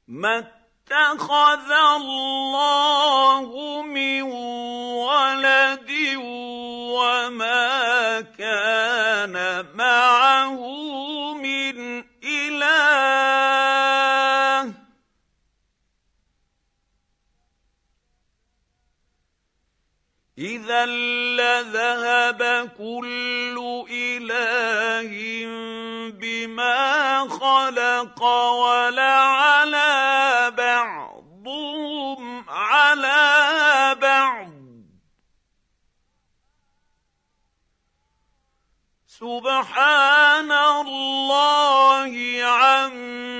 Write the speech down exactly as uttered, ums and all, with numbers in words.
ما اتخذ الله من ولد وما كان معه من إله إذا لذهب كل إله بما خلق ولعلى بعضهم على بعض سبحان الله عما